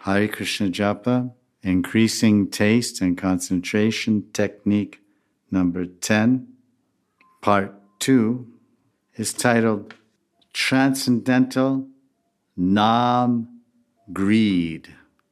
Hare Krishna Japa, Increasing Taste and Concentration, Technique number 10, part 2, is titled Transcendental Nam Greed.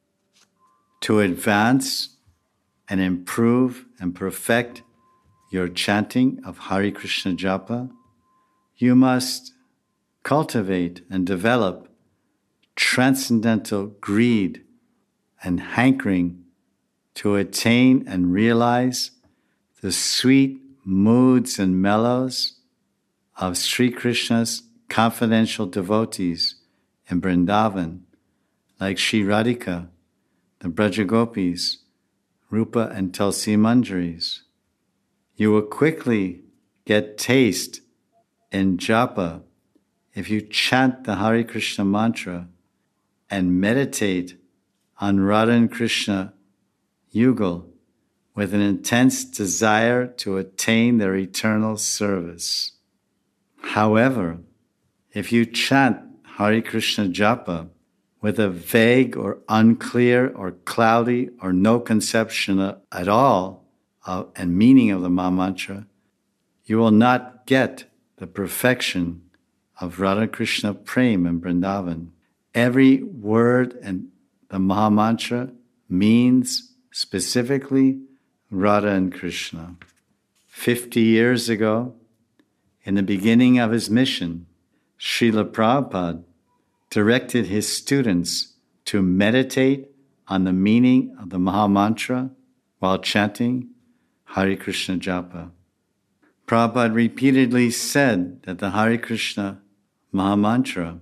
To advance and improve and perfect your chanting of Hare Krishna Japa, you must cultivate and develop transcendental greed and hankering to attain and realize the sweet moods and mellows of Sri Krishna's confidential devotees in Vrindavan, like Shri Radhika, the Brajagopis, Rupa and Tulsi Manjaris. You will quickly get taste in japa if you chant the Hare Krishna mantra and meditate on Radha and Krishna Yugal with an intense desire to attain their eternal service. However, if you chant Hare Krishna Japa with a vague or unclear or cloudy or no conception at all and meaning of the Maha Mantra, you will not get the perfection of Radha Krishna Prem in Vrindavan. Every word in the Maha Mantra means specifically Radha and Krishna. 50 years ago, in the beginning of his mission, Srila Prabhupada directed his students to meditate on the meaning of the Maha Mantra while chanting Hare Krishna Japa. Prabhupada repeatedly said that the Hare Krishna Maha Mantra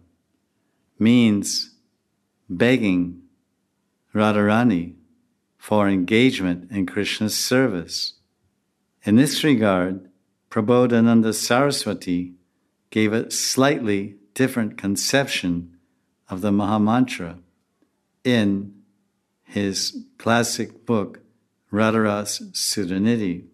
means begging Radharani for engagement in Krishna's service. In this regard, Prabodhananda Saraswati gave a slightly different conception of the Maha Mantra in his classic book, Radharas Sudhanidhi.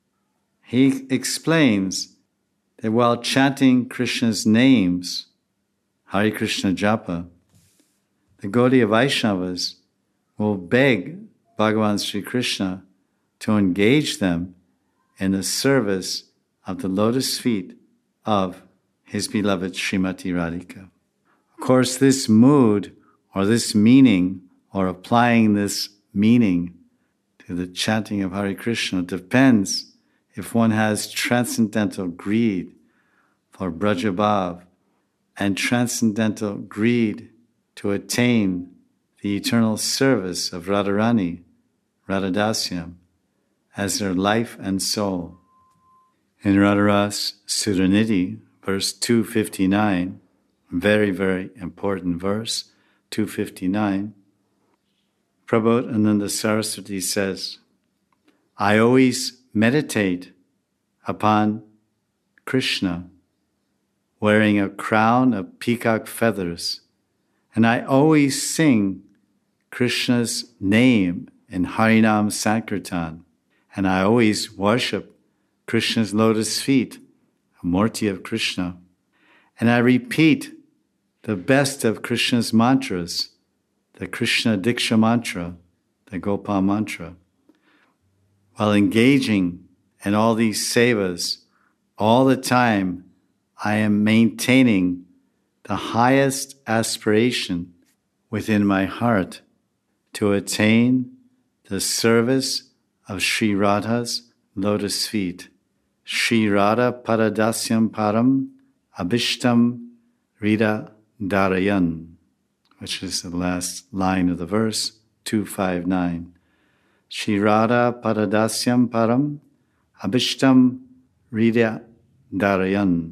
He explains that while chanting Krishna's names, Hare Krishna Japa, the Gaudiya Vaishnavas will beg Bhagavan Sri Krishna to engage them in the service of the lotus feet of his beloved Srimati Radhika. Of course, this mood or this meaning or applying this meaning to the chanting of Hare Krishna depends if one has transcendental greed for Brajabhav and transcendental greed to attain the eternal service of Radharani, Radhadasyam, as their life and soul. In Radharas Sudhanidhi, verse 259, very, very important verse, 259, Prabodhananda Saraswati says, I always meditate upon Krishna wearing a crown of peacock feathers, and I always sing Krishna's name in Harinam Sankirtan, and I always worship Krishna's lotus feet, a Murti of Krishna, and I repeat the best of Krishna's mantras, the Krishna Diksha mantra, the Gopal mantra. While engaging in all these sevas, all the time I am maintaining the highest aspiration within my heart to attain the service of Sri Radha's lotus feet. Sri Radha Paradasyam Param Abhishtam Rida Darayan, which is the last line of the verse, 259. Sri Radha Paradasyam Param Abhishtam Rida Darayan.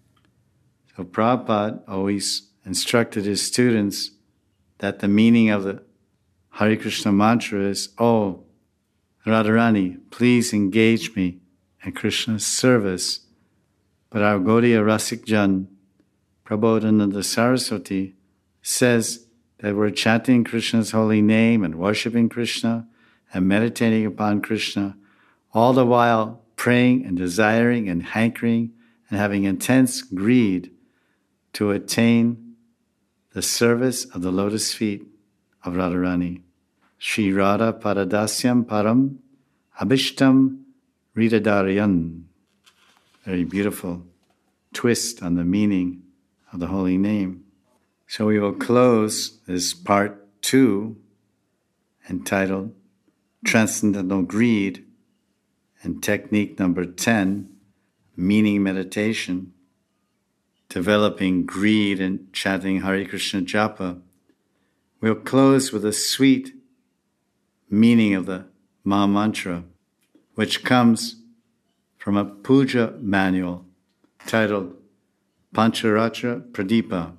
So Prabhupada always instructed his students that the meaning of the Hare Krishna mantra is, oh, Radharani, please engage me in Krishna's service. But our Gaudiya Rasikjan, Prabodhananda Saraswati, says that we're chanting Krishna's holy name and worshiping Krishna and meditating upon Krishna, all the while praying and desiring and hankering and having intense greed to attain the service of the lotus feet of Radharani. Shri Radha Padadasyam Param Abhishtam Ridadarayan. Very beautiful twist on the meaning of the holy name. So we will close this part 2 entitled Transcendental Greed and technique number 10, meaning meditation, developing greed and chanting Hare Krishna Japa. We'll close with a sweet meaning of the Maha Mantra, which comes from a puja manual titled Pancharatra Pradipa.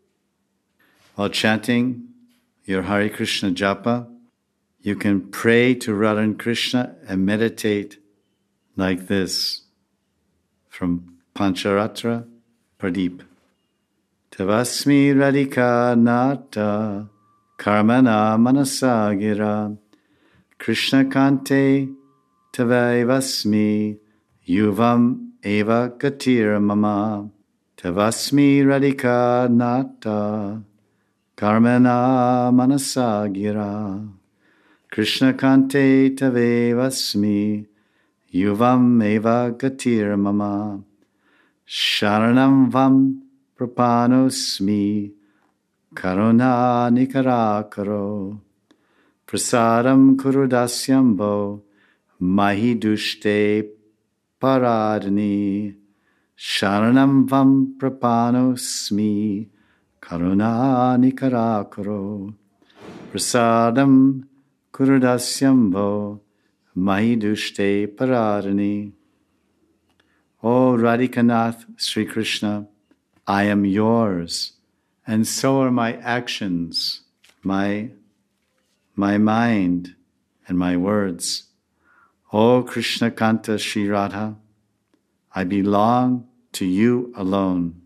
While chanting your Hare Krishna Japa, you can pray to Radha and Krishna and meditate like this from Pancharatra Pradip. Tavasmi Radhika Nata Karmana Manasagira Krishna Kante Tavaivasmi Yuvam Eva Gatir Mama Tavasmi Radhika Nata Karmana Manasagira Krishna Kante Tavevasmi Yuvam Eva Gatir Mama Sharanam Vam Prapanosmi Karuna Nikarakaro Prasadam Kurudasyambo Mahidushte Paradani Sharanam Vam Prapanosmi Karuna Nikarakaro Prasadam Kurudasyambo Mahidushte Paradani. O Radhikanath Sri Krishna, I am yours, and so are my actions, my mind, and my words. O Krishna Kanta Sri Radha, I belong to you alone.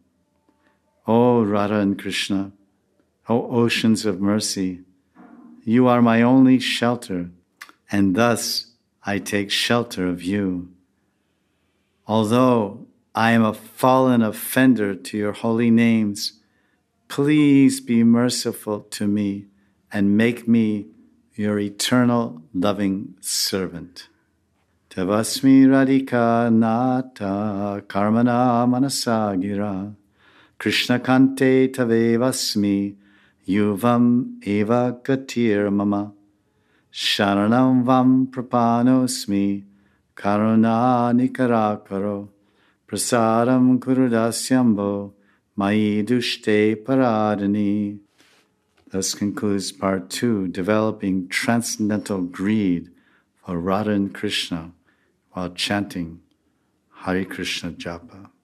O Radha and Krishna, O oceans of mercy, you are my only shelter, and thus I take shelter of you. Although I am a fallen offender to your holy names, please be merciful to me and make me your eternal loving servant. Tavasmi Radhika Nata Karmana Manasagira Krishna Kante Tavevasmi Yuvam Eva Gatir Mama Sharanam Vam Prapanosmi Karuna Nikarakaro Prasadam Kurudasyambo Mayidushte Paradani. Thus concludes part 2, developing transcendental greed for Radha and Krishna while chanting Hare Krishna Japa.